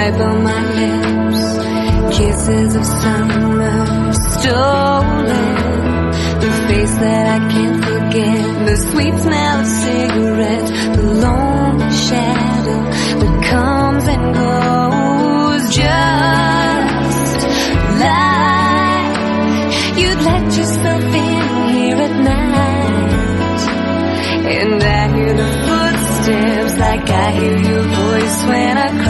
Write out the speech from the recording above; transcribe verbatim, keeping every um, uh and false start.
ripe on my lips, kisses of summer stolen, the face that I can't forget, the sweet smell of cigarettes, the lonely shadow that comes and goes. Just like you'd let yourself in here at night, and I hear the footsteps like I hear your voice when I cry.